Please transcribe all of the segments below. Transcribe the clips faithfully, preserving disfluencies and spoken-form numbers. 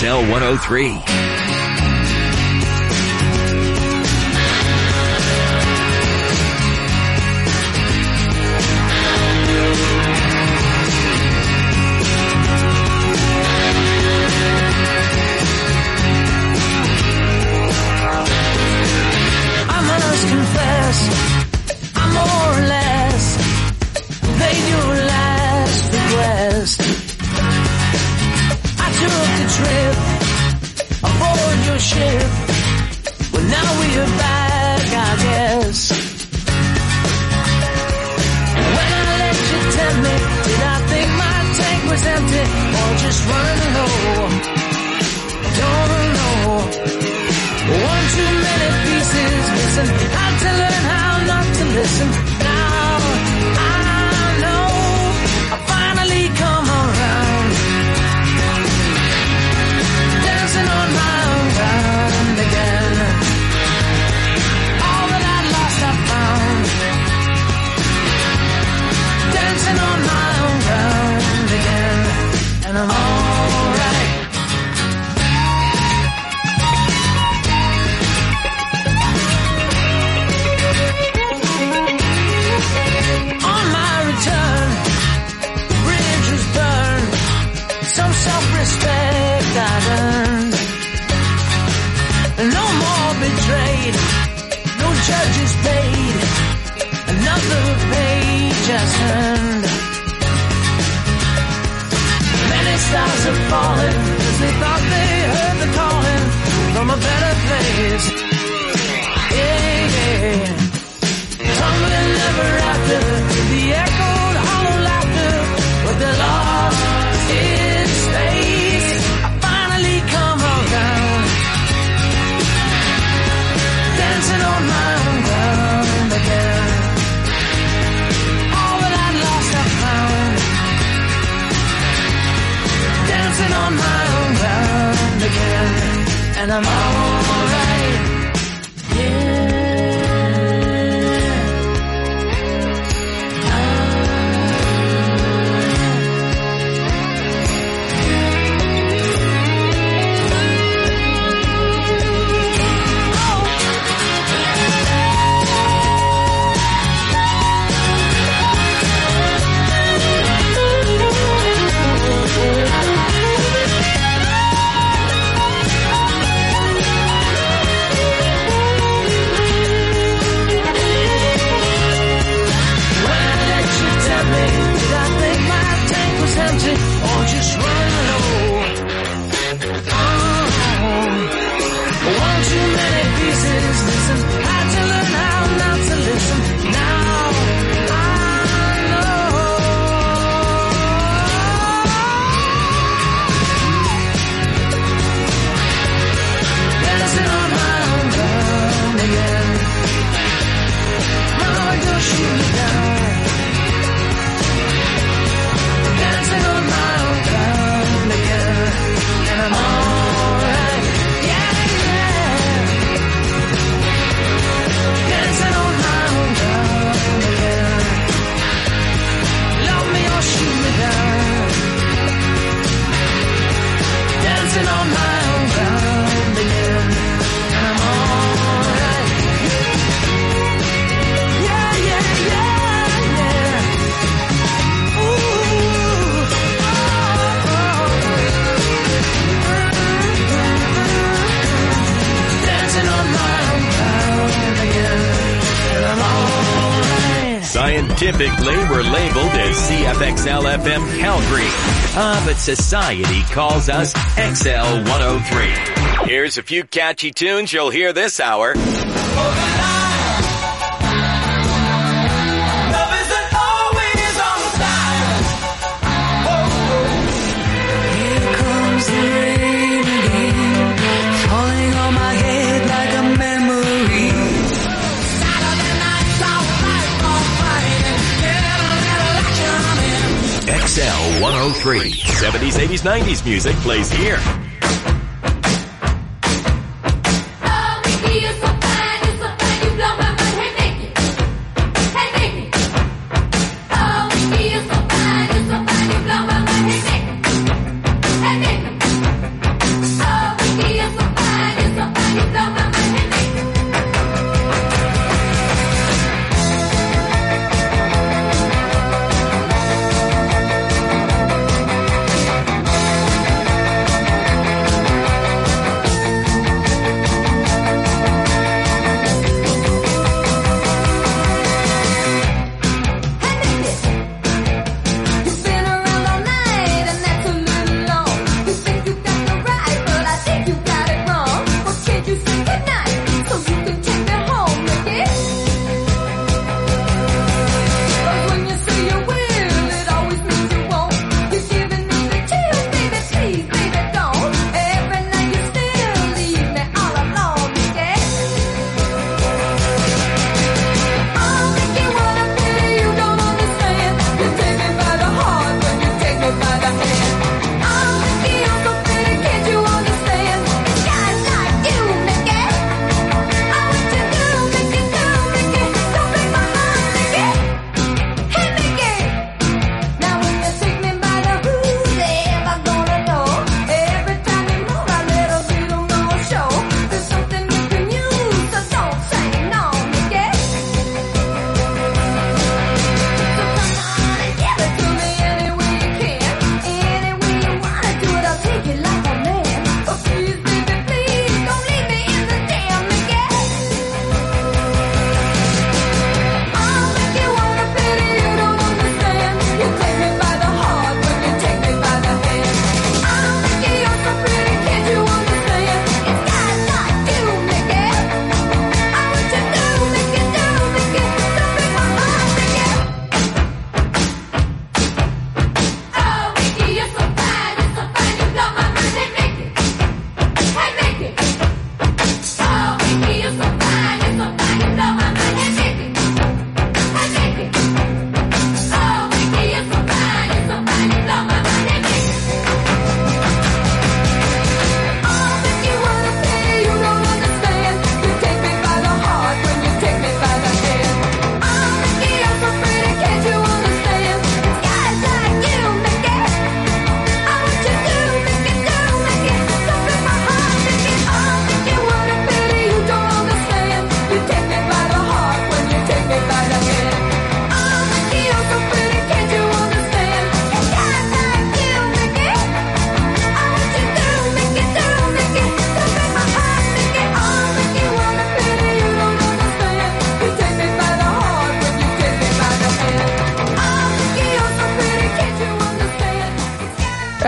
L one oh three. Typically, we're labeled as C F X L F M Calgary. Ah, but society calls us X L one oh three. Here's a few catchy tunes you'll hear this hour. X L one oh three. seventies, eighties, nineties music plays here. I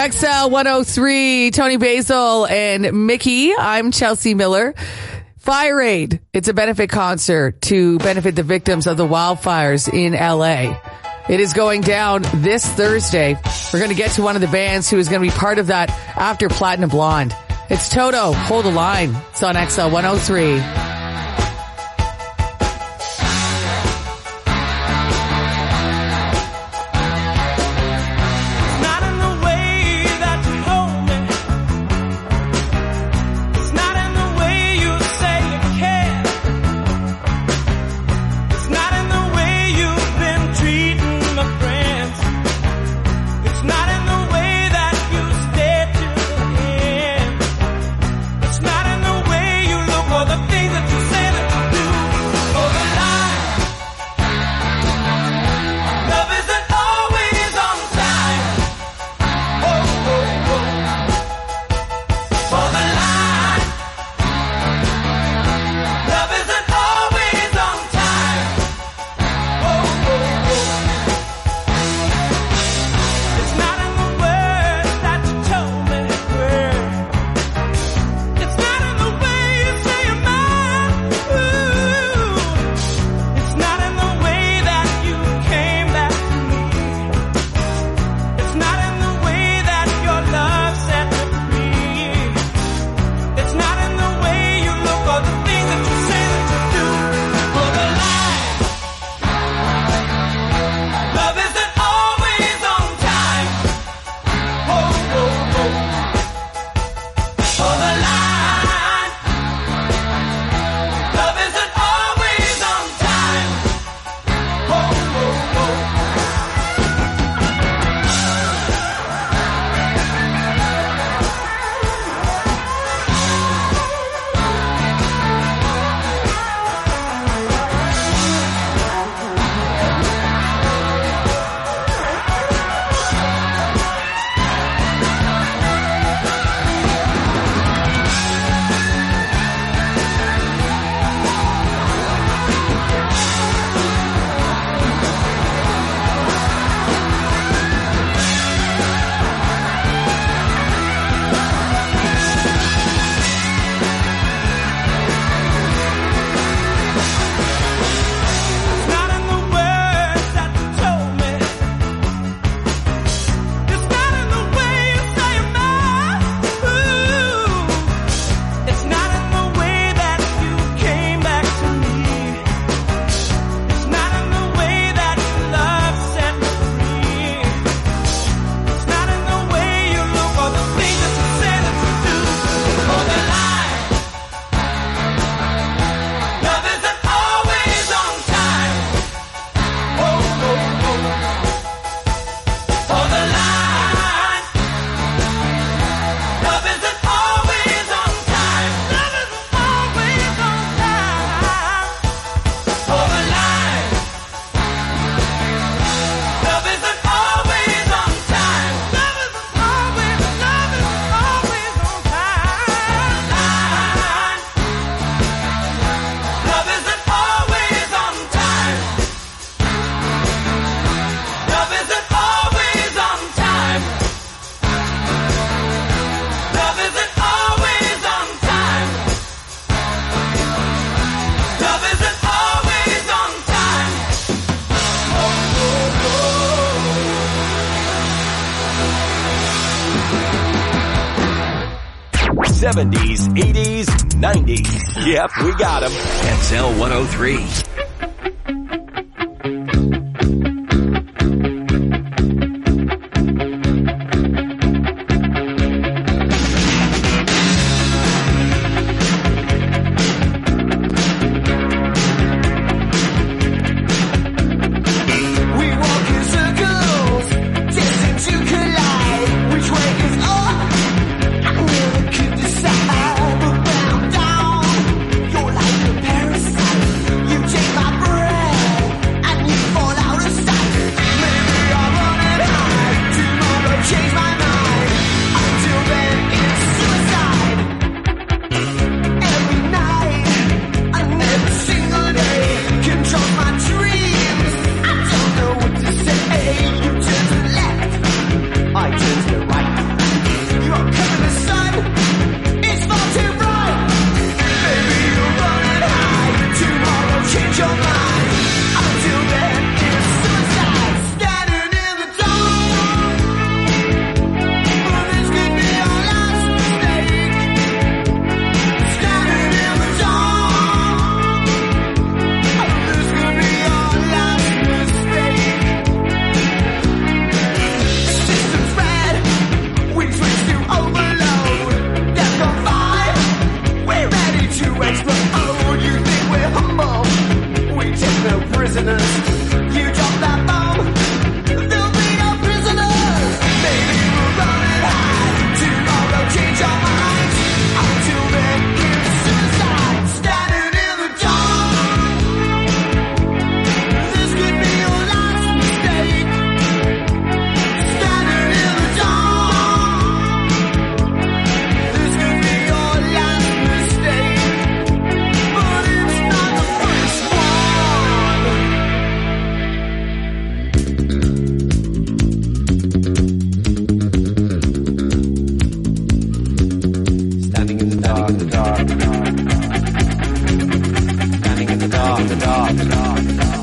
X L one oh three, Tony Basil and Mickey. I'm Chelsea Miller. Fire Aid. It's a benefit concert to benefit the victims of the wildfires in L A. It is going down this Thursday. We're going to get to one of the bands who is going to be part of that after Platinum Blonde. It's Toto. Hold the line. It's on X L one oh three. seventies, eighties, nineties. Yep, we got them. X L one oh three. You take prisoners. You drop that bomb, there'll be no prisoners. Maybe we'll run and hide. Tomorrow change our minds. Until then, here's suicide. Standing in the dark. This could be your last mistake. Standing in the dark. This could be your last mistake. But it's not the first one. Standing in the dark, the dark, the dark. Standing in the dark, the dark, the dark, the dark.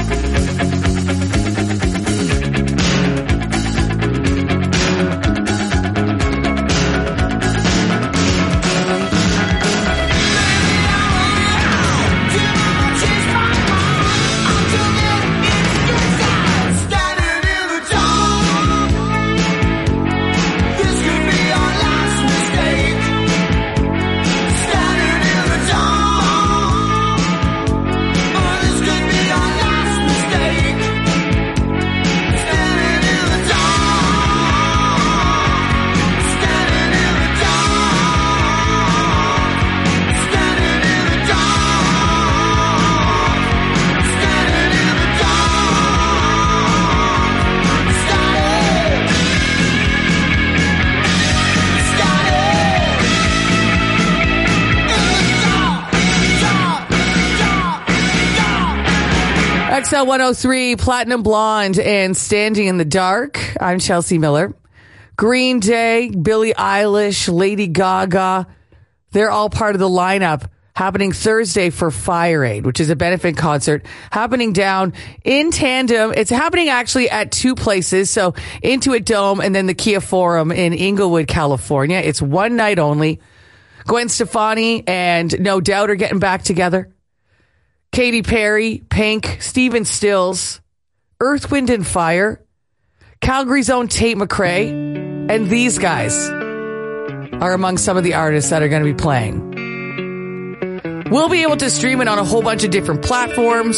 X L one oh three, Platinum Blonde, and Standing in the Dark. I'm Chelsea Miller. Green Day, Billie Eilish, Lady Gaga, they're all part of the lineup happening Thursday for Fire Aid, which is a benefit concert happening down in tandem. It's happening actually at two places. So Intuit Dome and then the Kia Forum in Inglewood, California. It's one night only. Gwen Stefani and No Doubt are getting back together. Katy Perry, Pink, Stephen Stills, Earth, Wind and Fire, Calgary's own Tate McRae, and these guys are among some of the artists that are going to be playing. We'll be able to stream it on a whole bunch of different platforms.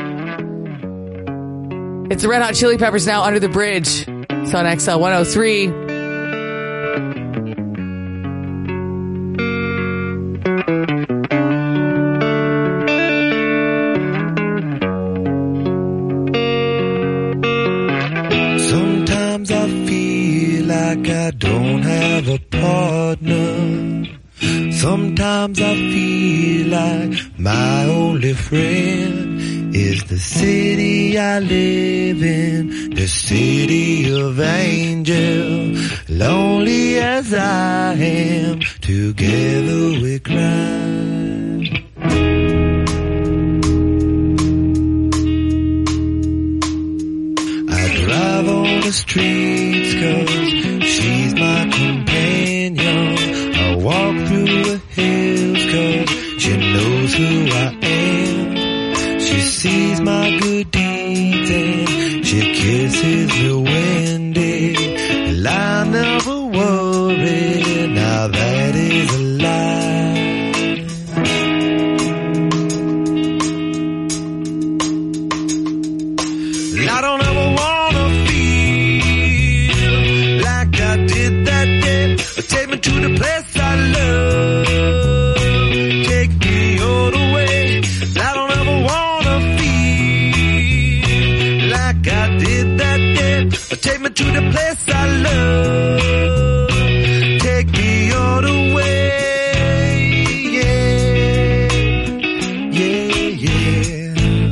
It's the Red Hot Chili Peppers now, Under the Bridge. It's on X L one oh three. Sometimes I feel like I don't have a partner. Sometimes I feel like my only friend is the city I live in, the city of angel. Lonely as I am, together we cry. Drive on the streets 'cause she's my companion. I walk through the hills 'cause she knows who I am. She sees my good deeds and she kisses me when day. Well, I never worry, now that is a lie. Well, I don't ever want take me to the place I love. Take me all the way. I don't ever wanna feel like I did that day. Take me to the place I love. Take me all the way. Yeah, yeah, yeah.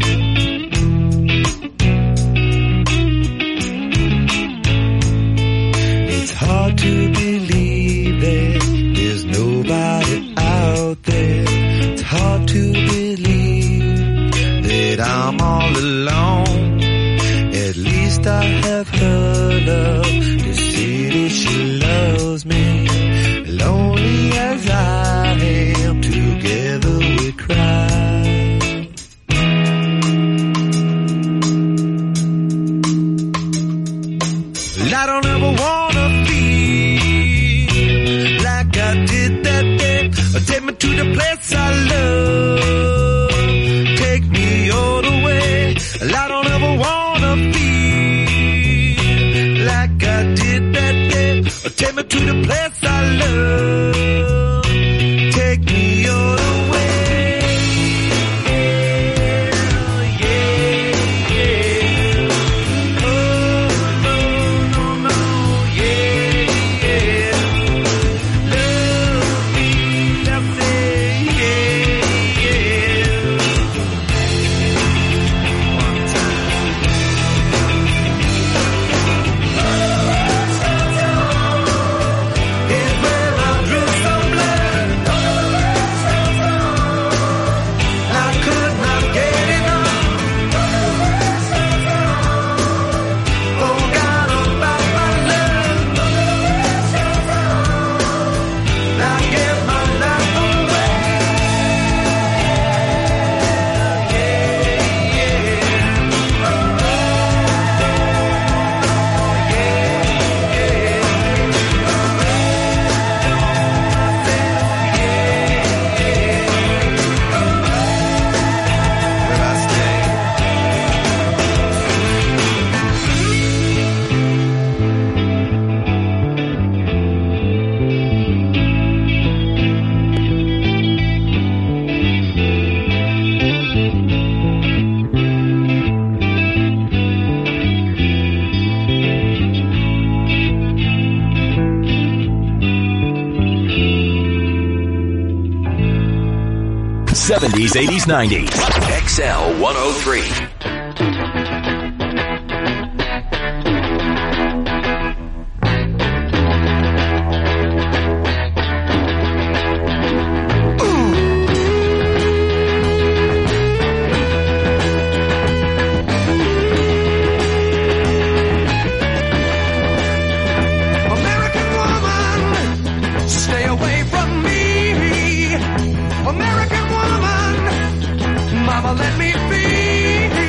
It's hard to believe there's nobody out there. It's hard to believe that I'm all alone. At least I have her love. The city, she loves me. Lonely as I am, together we cry. Well, I don't ever wanna feel like I did that day. Take me to the place I love. Take me all the way. Take me to the place I love. Take me all the way. Yeah, yeah. Oh, no, no, no. Yeah, yeah. Love me, that's it. Yeah, yeah. One time. It's where I drew some blood. I could not get enough. Forgot about my love. I gave my life away. Where I stay. seventies, eighties, nineties. X L one oh three. American woman, stay away from me. American woman, mama, let me be.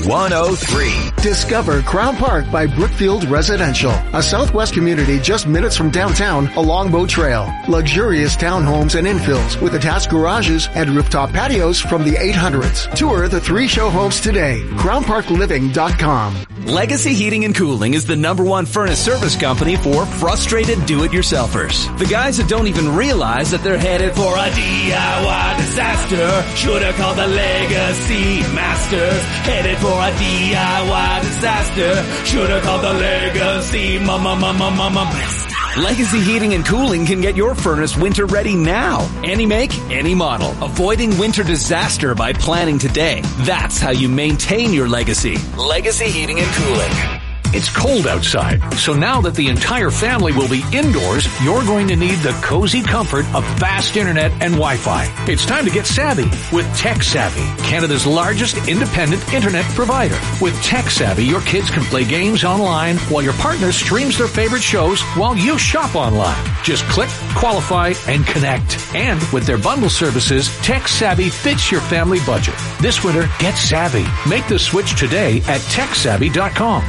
one oh three. Discover Crown Park by Brookfield Residential, a Southwest community just minutes from downtown along Boat Trail. Luxurious townhomes and infills with attached garages and rooftop patios from the eight hundreds. Tour the three show homes today. crown park living dot com. Legacy Heating and Cooling is the number one furnace service company for frustrated do-it-yourselfers. The guys that don't even realize that they're headed for a D I Y disaster. Should've called the Legacy Masters. Headed for a D I Y disaster. Should've called the Legacy Mama Mama Mama Master. Legacy Heating and Cooling can get your furnace winter ready now. Any make, any model. Avoiding winter disaster by planning today. That's how you maintain your legacy. Legacy Heating and Cooling. It's cold outside, so now that the entire family will be indoors, you're going to need the cozy comfort of fast internet and Wi-Fi. It's time to get savvy with TechSavvy, Canada's largest independent internet provider. With TechSavvy, your kids can play games online while your partner streams their favorite shows while you shop online. Just click, qualify, and connect. And with their bundle services, TechSavvy fits your family budget. This winter, get savvy. Make the switch today at tech savvy dot com.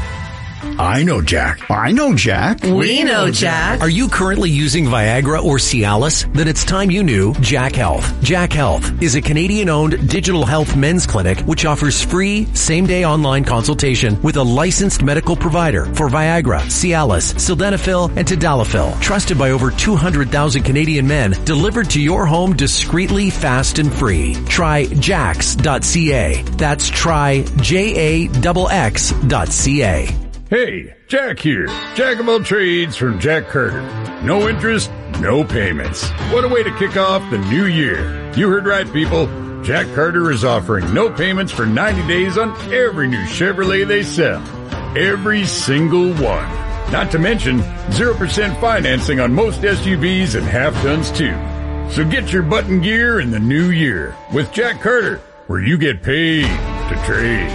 I know Jack. I know Jack. We know Jack. Are you currently using Viagra or Cialis? Then it's time you knew Jack Health. Jack Health is a Canadian-owned digital health men's clinic which offers free same-day online consultation with a licensed medical provider for Viagra, Cialis, Sildenafil, and Tadalafil. Trusted by over two hundred thousand Canadian men, delivered to your home discreetly, fast, and free. Try jax dot c a. That's try J A X X dot C A. Hey, Jack here. Jack of all trades from Jack Carter. No interest, no payments. What a way to kick off the new year. You heard right, people. Jack Carter is offering no payments for ninety days on every new Chevrolet they sell. Every single one. Not to mention zero percent financing on most S U Vs and half-tons too. So get your button gear in the new year with Jack Carter, where you get paid to trade.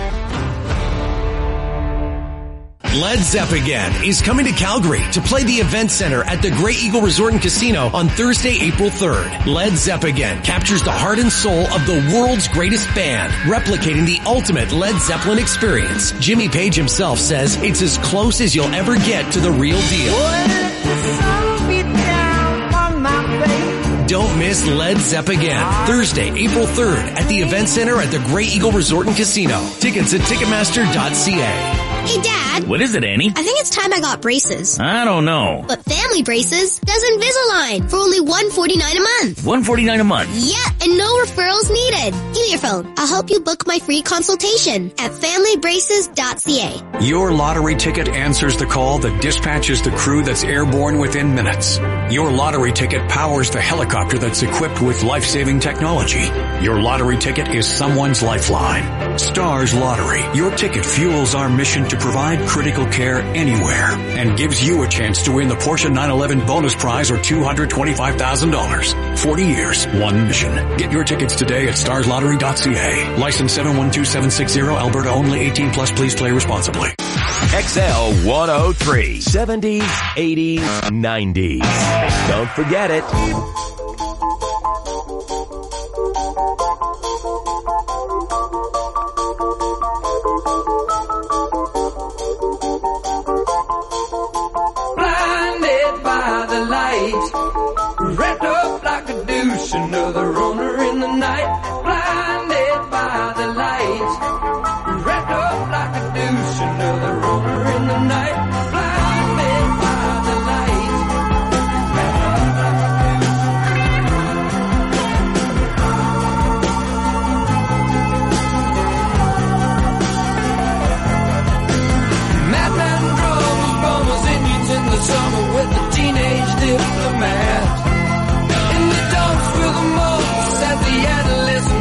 Led Zepp again is coming to Calgary to play the Event Center at the Grey Eagle Resort and Casino on Thursday, April third. Led Zepp again captures the heart and soul of the world's greatest band, replicating the ultimate Led Zeppelin experience. Jimmy Page himself says it's as close as you'll ever get to the real deal. Don't miss Led Zepp again. Thursday, April third at the Event Center at the Grey Eagle Resort and Casino. Tickets at ticketmaster dot c a. Hey, Dad. What is it, Annie? I think it's time I got braces. I don't know. But Family Braces does Invisalign for only one forty-nine a month. one forty-nine a month? Yeah, and no referrals needed. Give me your phone. I'll help you book my free consultation at family braces dot c a. Your lottery ticket answers the call that dispatches the crew that's airborne within minutes. Your lottery ticket powers the helicopter that's equipped with life-saving technology. Your lottery ticket is someone's lifeline. Stars Lottery. Your ticket fuels our mission to provide critical care anywhere and gives you a chance to win the Porsche nine eleven bonus prize or two hundred twenty-five thousand dollars. forty years, one mission. Get your tickets today at stars lottery dot c a. License seven one two seven six zero, Alberta only, eighteen plus. Please play responsibly. X L one oh three. seventies, eighties, nineties. Don't forget it. Wrapped up like a douche, another runner in the night. Blinded by the light. Wrapped up like a douche, another runner in the night. Blinded by the light. Madman drums, bummers, Indians in the summer with the teenage diplomat. In the dumps with the monks at the adolescent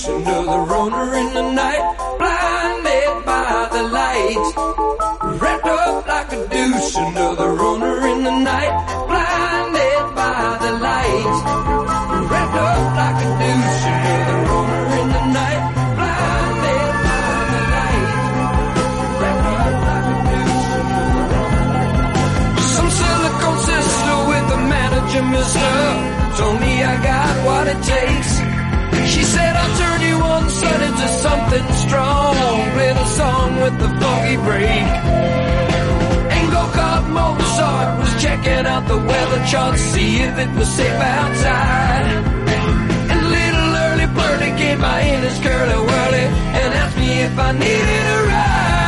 douche, another runner in the night, blinded by the light. Wrapped up like a douche, another runner in the night, blinded by the light. Wrapped up like a douche, another runner in the night, blinded by the light. Wrapped up like a douche, some silicone sister with a manager mister told me I got what it takes. She said I'll turn you one son into something strong. Play the song with the funky break. And go-kart Mozart was checking out the weather chart, see if it was safe outside. And little early birdie came by in his curly whirly and asked me if I needed a ride.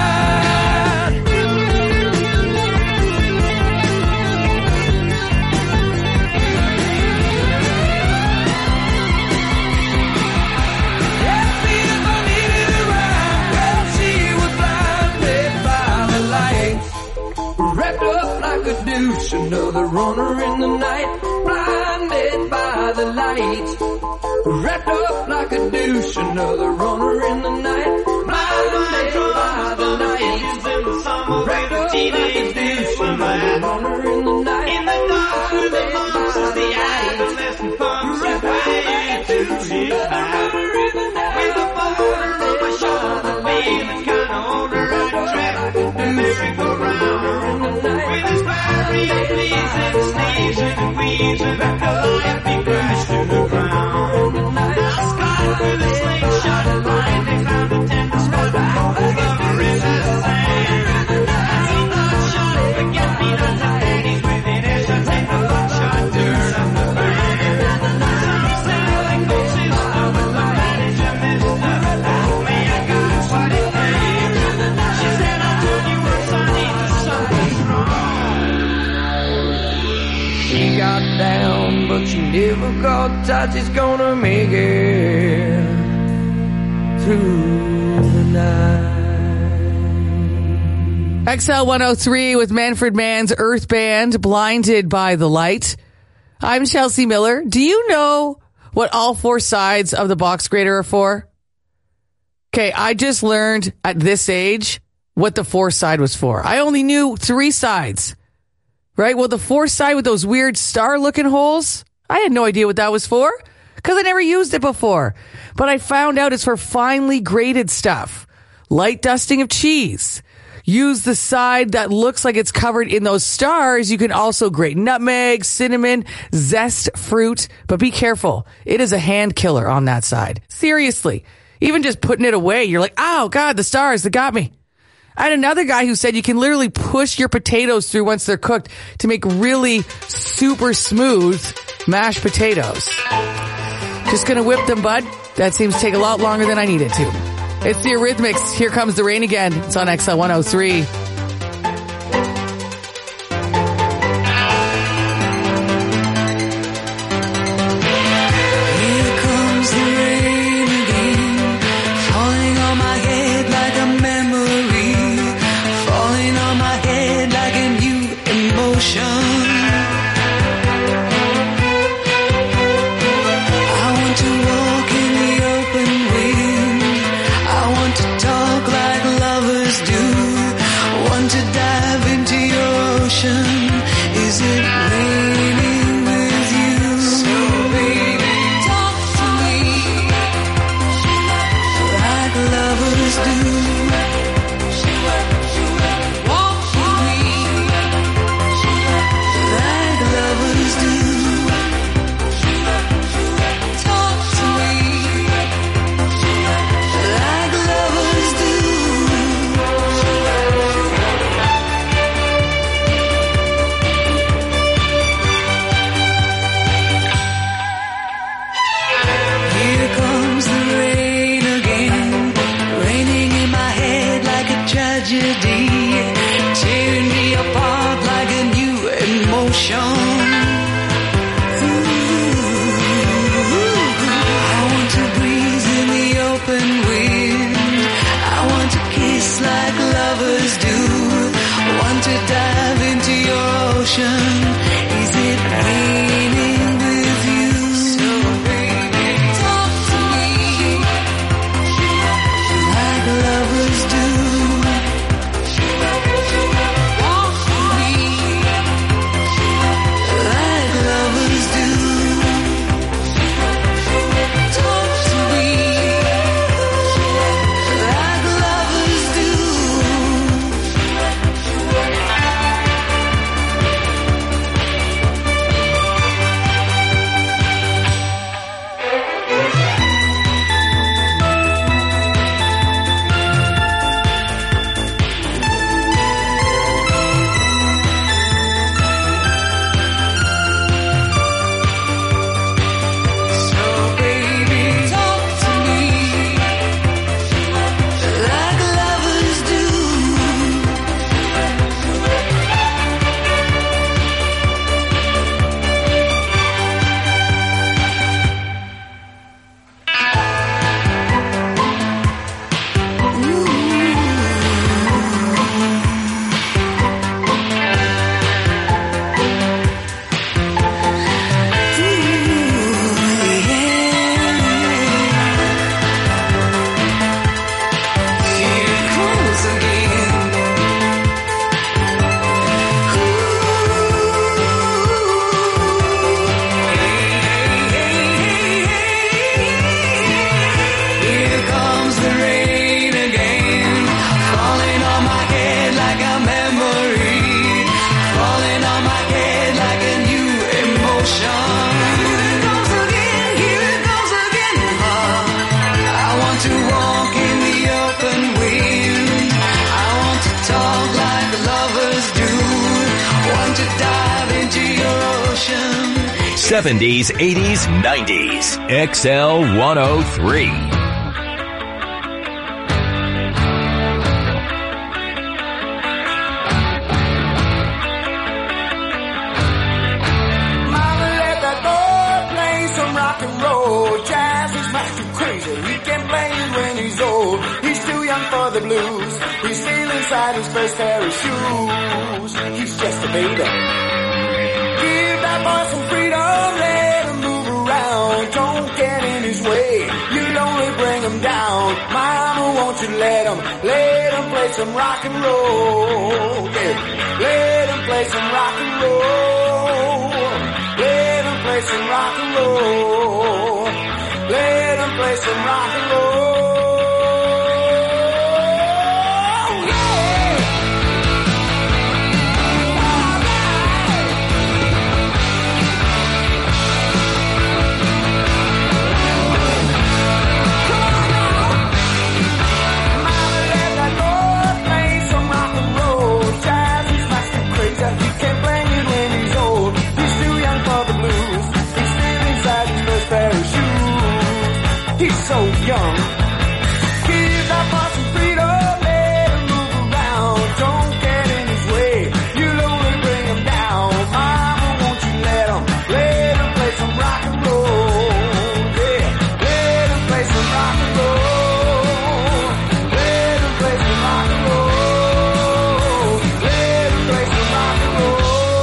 Wrapped up like a douche, another runner in the night, blinded by the light. Wrapped up like a douche, another runner in the night, blinded by the light. Wrapped up like a douche, another runner in the night, in the dark with the monks of the adolescent punks. Wrapped up like a douche, another runner in the night, with a boulder on my shoulder, feeling kinda older, I track the merry-go-round. With his battery pleasing, sneezing and wheezing, the happy crash to the ground. Now Scott with a slingshot and lightning found a tender spot over the river's sand. As he not shot, forget me not to ladies within earshot, take the buckshot dirt on the land. Some sailing coaches over the manager mister, oh me I got what it takes. She said I told you once I need to something strong. She got down, but she never got tight. She's gonna make it through the night. X L one oh three with Manfred Mann's Earth Band, Blinded by the Light. I'm Chelsea Miller. Do you know what all four sides of the box grader are for? Okay, I just learned at this age what the fourth side was for. I only knew three sides. Right? Well, the fourth side with those weird star-looking holes, I had no idea what that was for because I never used it before. But I found out it's for finely grated stuff. Light dusting of cheese. Use the side that looks like it's covered in those stars. You can also grate nutmeg, cinnamon, zest fruit. But be careful. It is a hand killer on that side. Seriously. Even just putting it away, you're like, oh, God, the stars, they got me. I had another guy who said you can literally push your potatoes through once they're cooked to make really super smooth mashed potatoes. Just gonna whip them, bud. That seems to take a lot longer than I need it to. It's the Eurythmics. Here Comes the Rain Again. It's on X L one oh three. I want to talk like lovers do. seventies, eighties, nineties. X L one oh three. Mama, let that boy play some rock and roll. Jazz is much too crazy. He can play it when he's old. He's too young for the blues. He's still inside his first pair of shoes. He's just a baby. Give that boy some freedom. Let him move around. Don't get in his way. You'll only bring him down. Mama, won't you let him, let him play some rock and roll. Yeah. Let him play some rock and roll. Let him play some rock and roll. Let him play some rock and roll. He's so young. Give that boy some freedom, let him move around. Don't get in his way, you'll only bring him down. Mama, won't you let him, let him play some rock and roll. Yeah, let him play some rock and roll. Let him play some rock and roll. Let him play some rock and roll.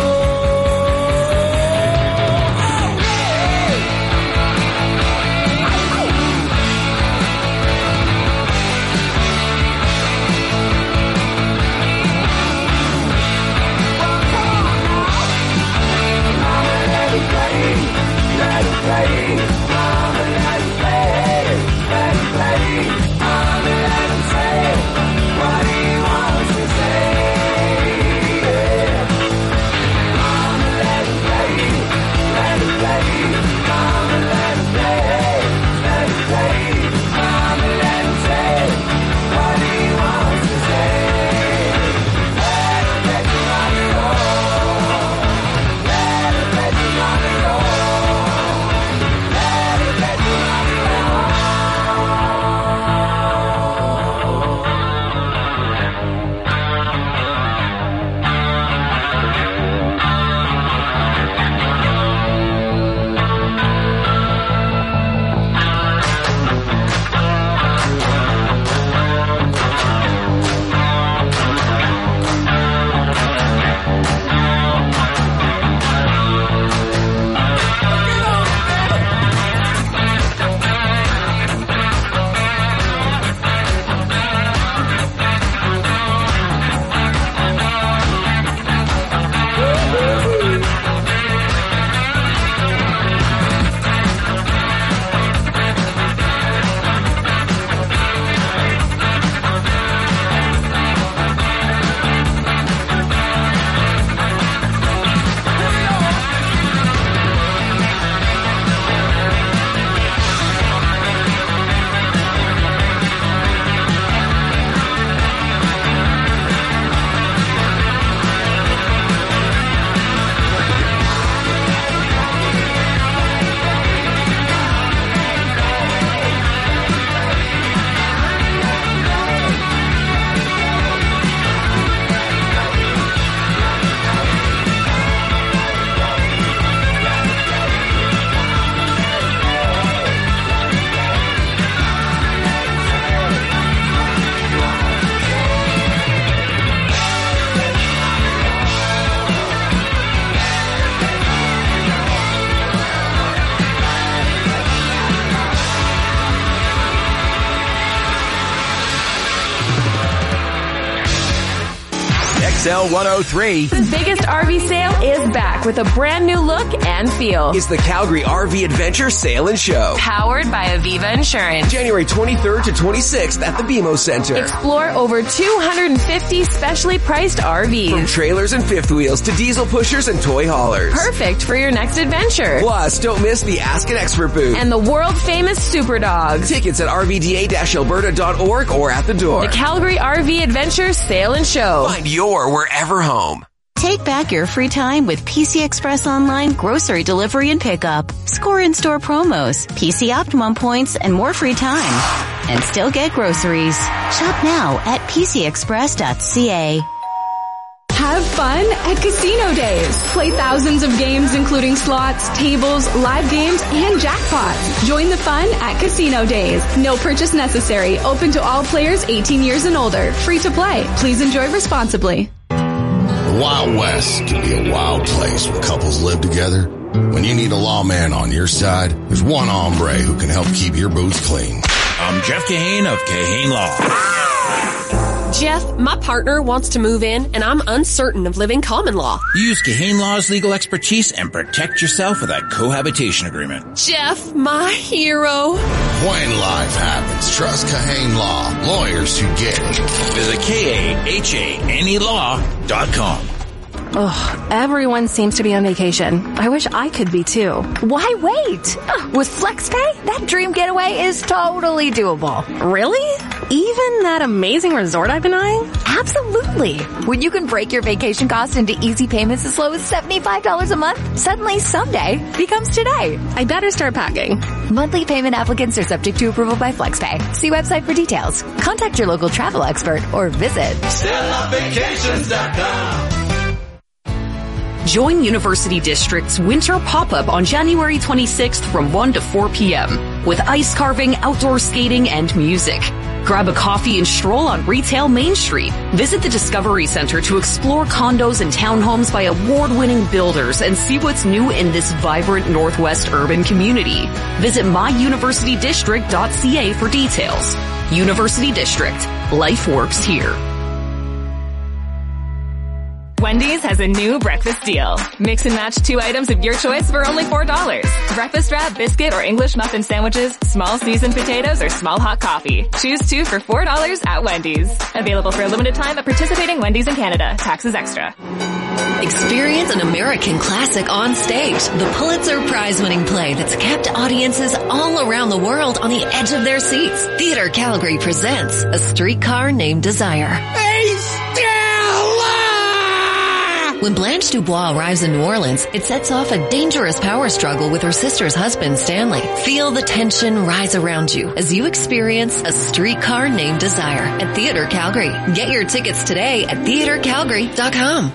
X L one oh three. The biggest R V sale is back with a brand new look and feel. It's the Calgary R V Adventure Sale and Show. Powered by Aviva Insurance. January twenty-third to twenty-sixth at the B M O Center. Explore over two hundred fifty specially priced R Vs. From trailers and fifth wheels to diesel pushers and toy haulers. Perfect for your next adventure. Plus, don't miss the Ask an Expert booth. And the world famous Super Dogs. Tickets at r v d a dash alberta dot org or at the door. The Calgary R V Adventure Sale and Show. Find your wherever home. Take back your free time with P C Express Online grocery delivery and pickup. Score in-store promos, P C Optimum points, and more free time. And still get groceries. Shop now at p c express dot c a. Have fun at Casino Days. Play thousands of games including slots, tables, live games, and jackpots. Join the fun at Casino Days. No purchase necessary. Open to all players eighteen years and older. Free to play. Please enjoy responsibly. The Wild West can be a wild place where couples live together. When you need a lawman on your side, there's one hombre who can help keep your boots clean. I'm Jeff Kahane of Kahane Law. Jeff, my partner wants to move in, and I'm uncertain of living common law. Use Kahane Law's legal expertise and protect yourself with a cohabitation agreement. Jeff, my hero. When life happens, trust Kahane Law. Lawyers who get it. Visit K A H A N E law dot com. Ugh, everyone seems to be on vacation. I wish I could be too. Why wait? Uh, with FlexPay, that dream getaway is totally doable. Really? Even that amazing resort I've been eyeing? Absolutely. When you can break your vacation costs into easy payments as low as seventy-five dollars a month, suddenly someday becomes today. I better start packing. Monthly payment applicants are subject to approval by FlexPay. See website for details. Contact your local travel expert or visit Stella Vacations dot com. Join University District's winter pop-up on January twenty-sixth from one to four p.m. with ice carving, outdoor skating, and music. Grab a coffee and stroll on Retail Main Street. Visit the Discovery Center to explore condos and townhomes by award-winning builders and see what's new in this vibrant Northwest urban community. Visit my university district dot c a for details. University District. Life works here. Wendy's has a new breakfast deal. Mix and match two items of your choice for only four dollars. Breakfast wrap, biscuit, or English muffin sandwiches, small seasoned potatoes, or small hot coffee. Choose two for four dollars at Wendy's. Available for a limited time at participating Wendy's in Canada. Taxes extra. Experience an American classic on stage. The Pulitzer Prize-winning play that's kept audiences all around the world on the edge of their seats. Theater Calgary presents A Streetcar Named Desire. Hey, Stella! When Blanche Dubois arrives in New Orleans, it sets off a dangerous power struggle with her sister's husband, Stanley. Feel the tension rise around you as you experience A Streetcar Named Desire at Theater Calgary. Get your tickets today at theater calgary dot com.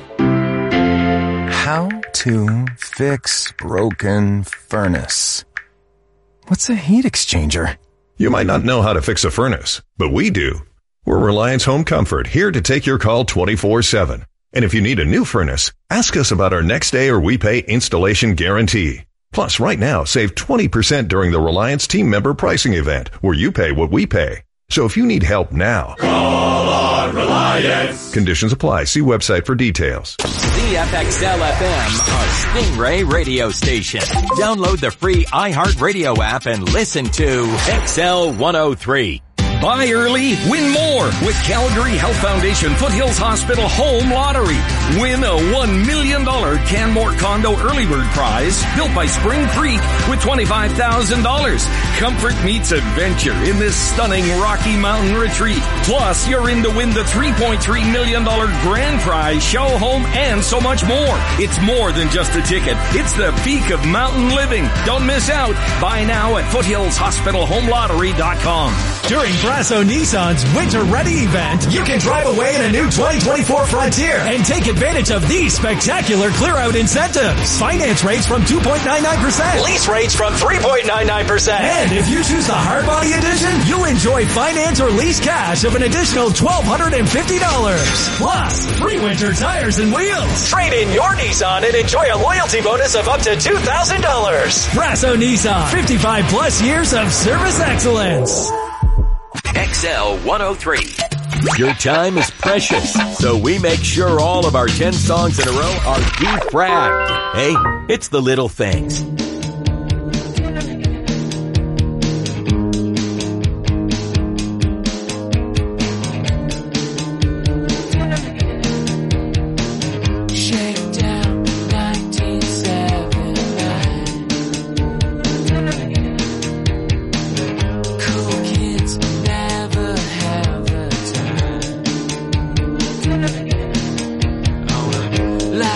How to fix broken furnace. What's a heat exchanger? You might not know how to fix a furnace, but we do. We're Reliance Home Comfort, here to take your call twenty-four seven. And if you need a new furnace, ask us about our next day or we pay installation guarantee. Plus, right now, save twenty percent during the Reliance team member pricing event, where you pay what we pay. So if you need help now, call on Reliance. Conditions apply. See website for details. C F X L F M, a Stingray radio station. Download the free iHeartRadio app and listen to X L one oh three. Buy early, win more with Calgary Health Foundation Foothills Hospital Home Lottery. Win a one million dollars Canmore Condo Early Bird Prize built by Spring Creek with twenty-five thousand dollars. Comfort meets adventure in this stunning Rocky Mountain retreat. Plus, you're in to win the three point three million dollars grand prize, show home, and so much more. It's more than just a ticket. It's the peak of mountain living. Don't miss out. Buy now at foothills hospital home lottery dot com. During Brasso Nissan's Winter Ready event, you can drive away in a new twenty twenty-four Frontier and take advantage of these spectacular clear-out incentives. Finance rates from two point nine nine percent. Lease rates from three point nine nine percent. And if you choose the Hardbody Edition, you'll enjoy finance or lease cash of an additional twelve fifty dollars. Plus, free winter tires and wheels. Trade in your Nissan and enjoy a loyalty bonus of up to two thousand dollars. Brasso Nissan, fifty-five plus years of service excellence. X L one oh three. Your time is precious, so we make sure all of our ten songs in a row are defragged. Hey, it's the little things. Like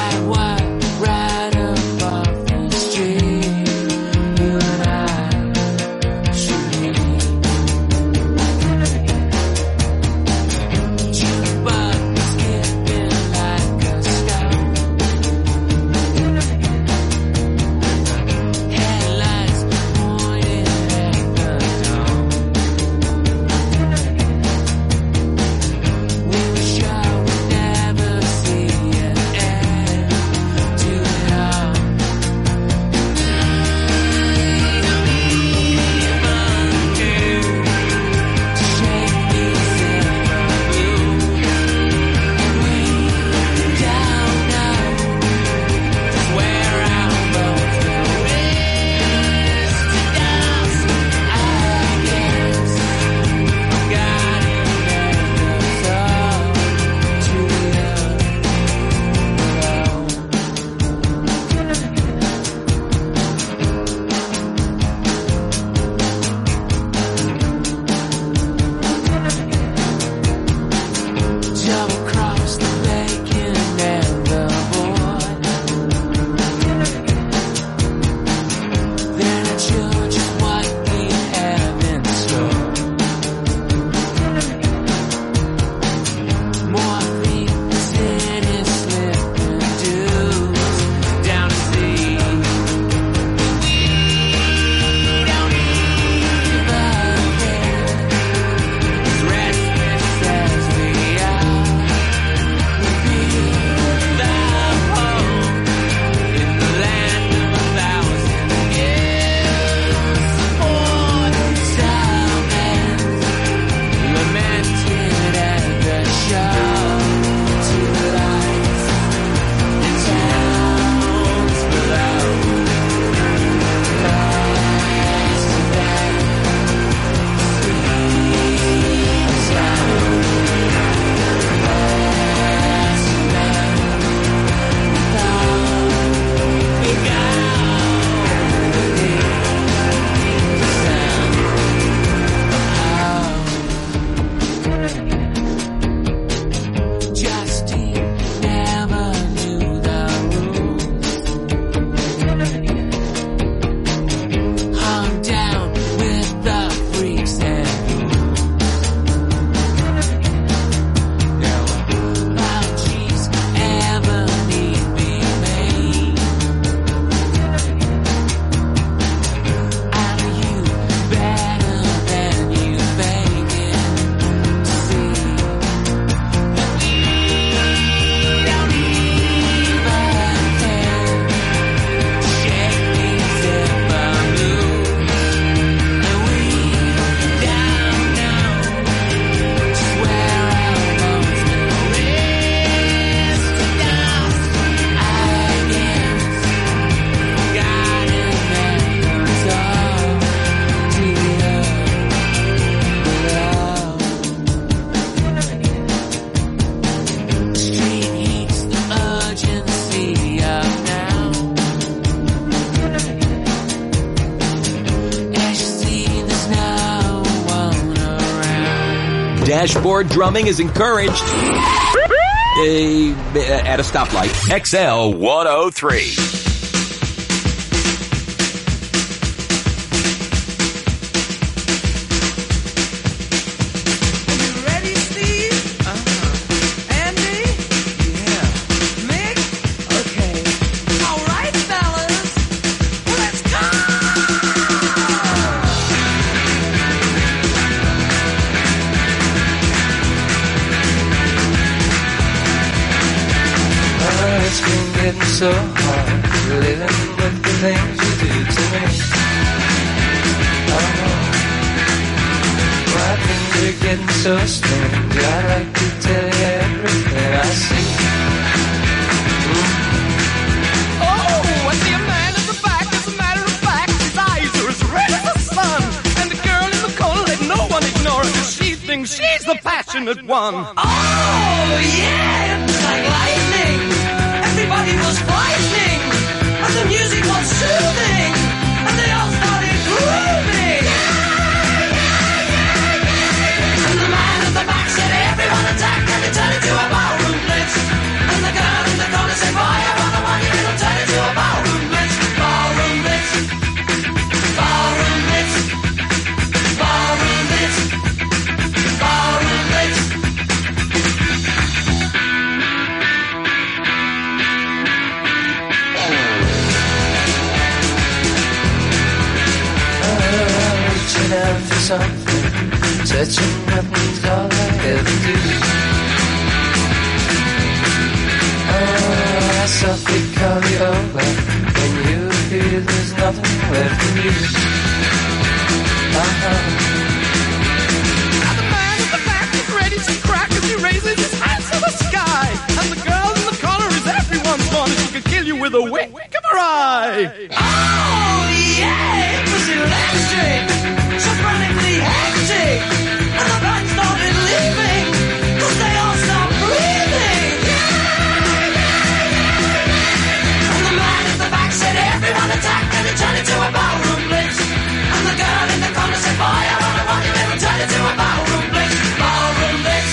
Dashboard drumming is encouraged. Uh, at a stoplight. X L one oh three. So hard living with the things you do to me. Oh, my things are getting so strange. I'd like to tell you everything I see. Oh, I see a man at the back. As a matter of fact, his eyes are as red as the sun. And the girl in the corner, let no one ignore her, 'cause she thinks she's the passionate one. Oh, yeah, it's like lightning. Everybody was frightening, and the music was soothing, and they all started grooving. And the man at the back said, everyone attack, and it turned into a ballroom blitz. And the girl in the corner said, fire on the one, it'll turn into a ballroom blitz. Ballroom blitz. Ballroom blitz. Ballroom blitz. Ballroom blitz. Out for something, touching nothing's all I ever do. Oh, I softly call you over when you feel there's nothing left for you. Uh-huh. And the man at the back is ready to crack as he raises his hands to the sky. And the girl in the corner is everyone's one, and she can kill you with a wink of her eye. Oh, yeah, it was electric. So chronically hectic, and the band started leaving, 'cause they all stopped breathing. And the man at the back said, everyone attack, and it turned into a ballroom blitz. And the girl in the corner said, fire on the one, it'll turn into a ballroom blitz. Ballroom blitz.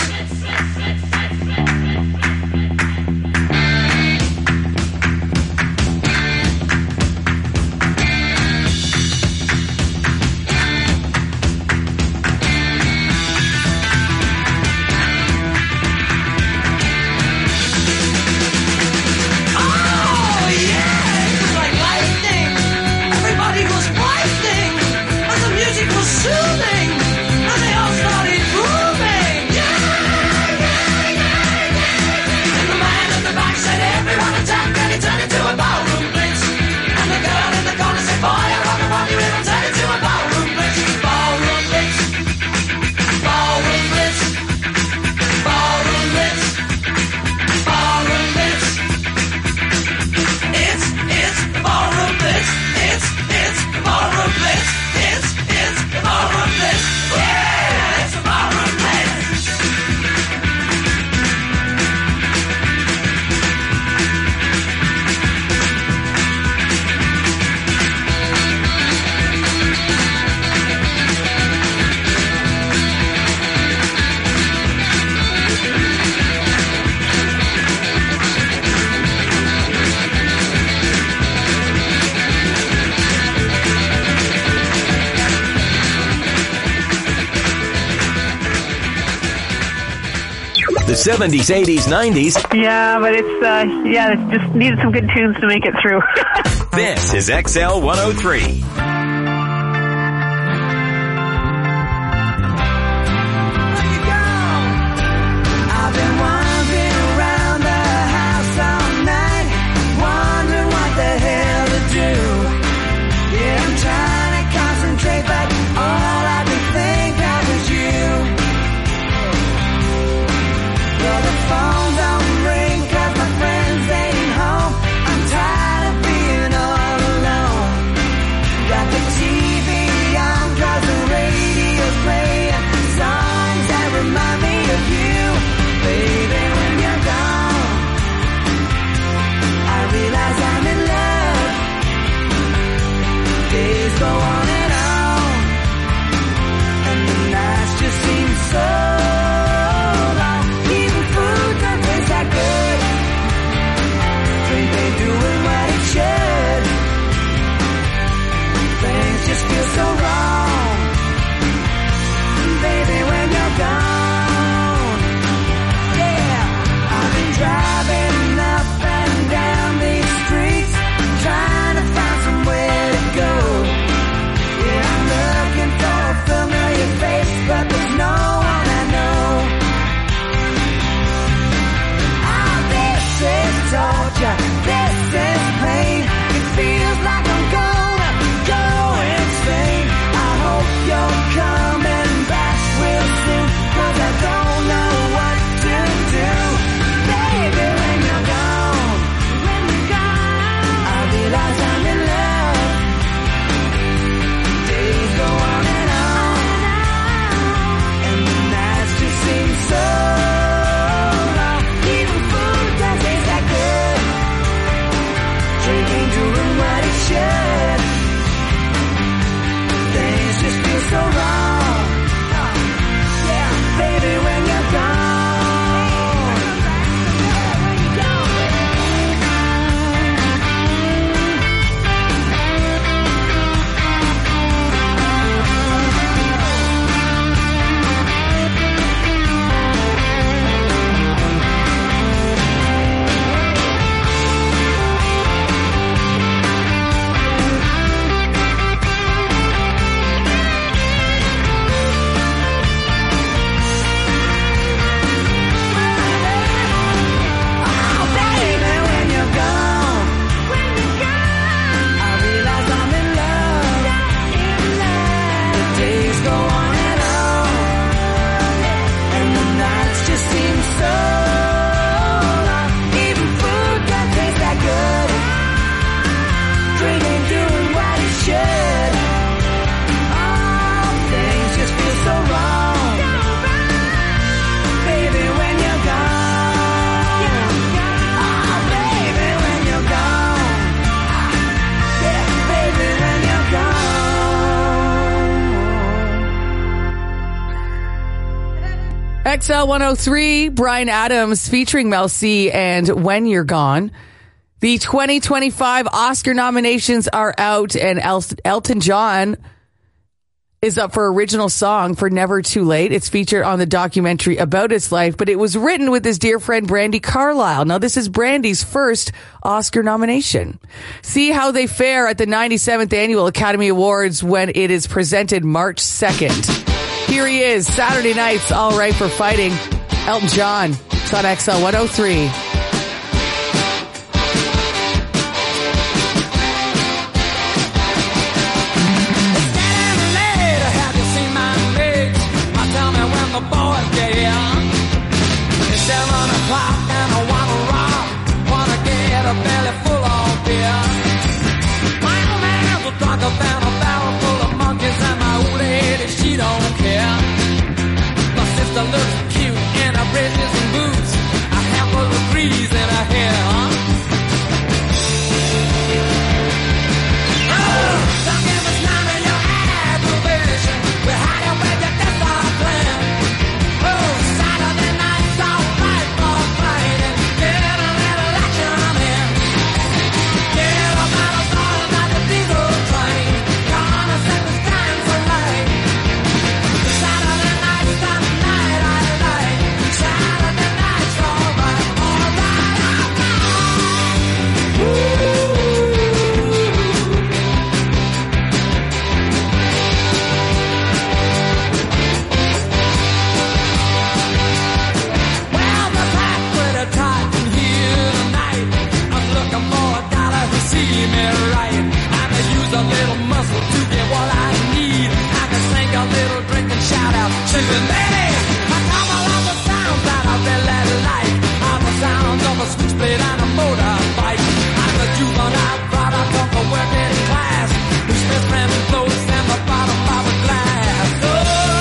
The seventies, eighties, nineties. Yeah, but it's, uh, yeah, it just needed some good tunes to make it through. This is X L one oh three. Got X L one oh three, Bryan Adams featuring Mel C and When You're Gone. The twenty twenty-five Oscar nominations are out, and El- Elton John is up for original song for Never Too Late. It's featured on the documentary about his life, but it was written with his dear friend Brandi Carlile. Now, this is Brandy's first Oscar nomination. See how they fare at the ninety-seventh Annual Academy Awards when it is presented March second. Here he is, Saturday nights, All Right for Fighting. Elton John. It's on X L one oh three. Looks cute in her braces and boots, a handful of breeze in her hair, huh? Oh, don't give us none of your aggravation. We're hiding where your deaths are planned. Oh, Saturday night's all right for fighting. Get a little action in. Get a battle started like a diesel train. Gonna set the stands alight. Saturday night's the night I like. Saturday night's all right, all right, all right. Ooh. Well, the pack with a tight in here tonight. I'm looking for a dollar to see me right. I can use a little muscle to get what I need. I can sing a little drink and shout out, sugar lady. I come along with sounds that I really like. Are the sounds of a switchblade and a motorbike. I'm a juvenile product of the working class, who spends ramming clothes in the bottom of a glass. Oh,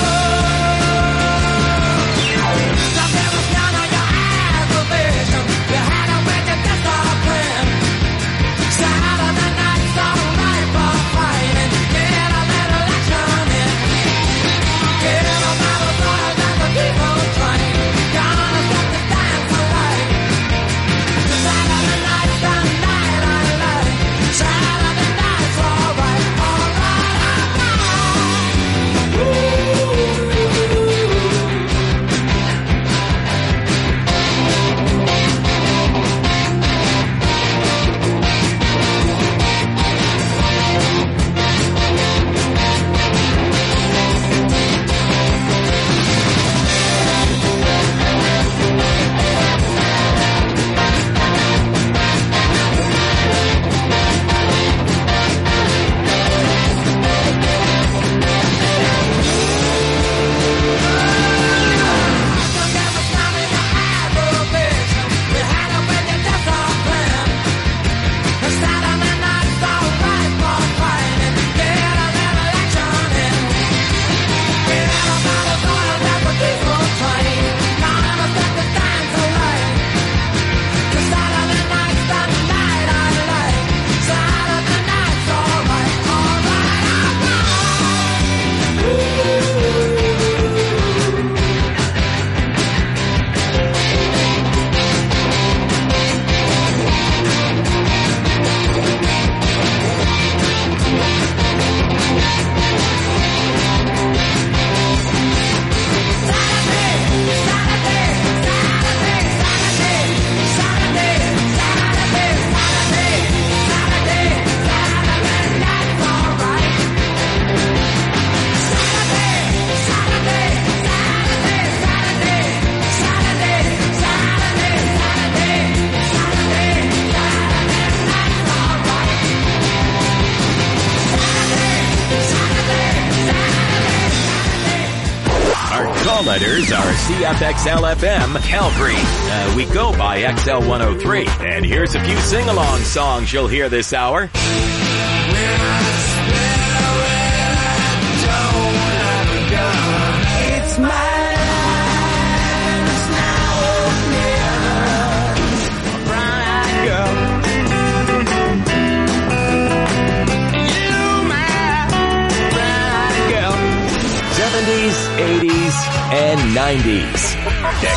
don't give us none of your aggravation. You had a wicked death of plan. Saturday night's all right for fighting. Get a little action in. Get a battle started like a diesel train. Gonna set the dance alight. Saturday night's the night I like. Saturday night's all right, all right, all right. Ooh. Call letters are C F X L F M Calgary. Uh, we go by X L one oh three. And here's a few sing-along songs you'll hear this hour. It's my life now or never. Brown-eyed girl. You, my brown-eyed girl. seventies, eighties, eighties and nineties.